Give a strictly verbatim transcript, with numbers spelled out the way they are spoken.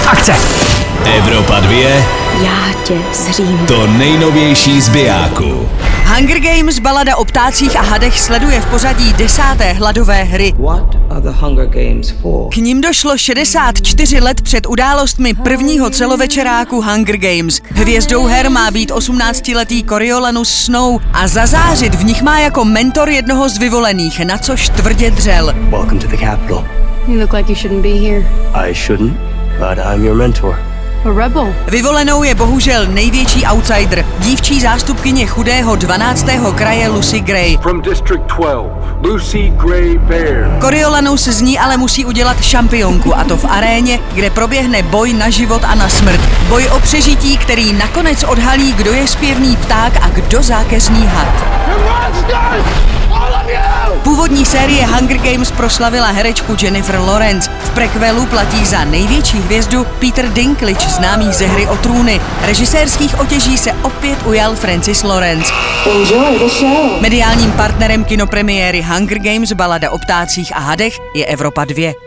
akce! Evropa dvě. Já tě zřím. To nejnovější z bijáku. Hunger Games, balada o ptácích a hadech sleduje v pořadí desáté hladové hry. What are the Hunger Games for? K nim došlo šedesát čtyři let před událostmi prvního celovečeráku Hunger Games. Hvězdou her má být osmnáctiletý Coriolanus Snow a zazářit v nich má jako mentor jednoho z vyvolených, na což tvrdě dřel. Welcome to the capital. You look like you shouldn't be here. I shouldn't, but I'm your mentor. A rebel. Vyvolenou je bohužel největší outsider, dívčí zástupkyně chudého dvanáctého kraje Lucy Gray. From District twelve, Lucy Gray Baird. Coriolanus z ní ale musí udělat šampionku, a to v aréně, kde proběhne boj na život a na smrt. Boj o přežití, který nakonec odhalí, kdo je zpěvný pták a kdo zákeřný had. Původní série Hunger Games proslavila herečku Jennifer Lawrence. V prequelu platí za největší hvězdu Peter Dinklage, známý ze Hry o trůny. Režisérských otěží se opět ujal Francis Lawrence. Enjoy the show. Mediálním partnerem kinopremiéry Hunger Games, balada o ptácích a hadech, je Evropa dvě.